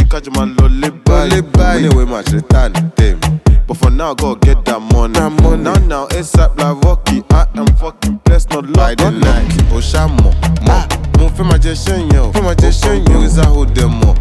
catch my lolly bye. Anyway, my return them. But for now, go get that money. Now, ASAP like Rocky. I am fucking blessed, not by the night. Oshamo, mo. Mo fe ma je shenyo. Is a hold them more.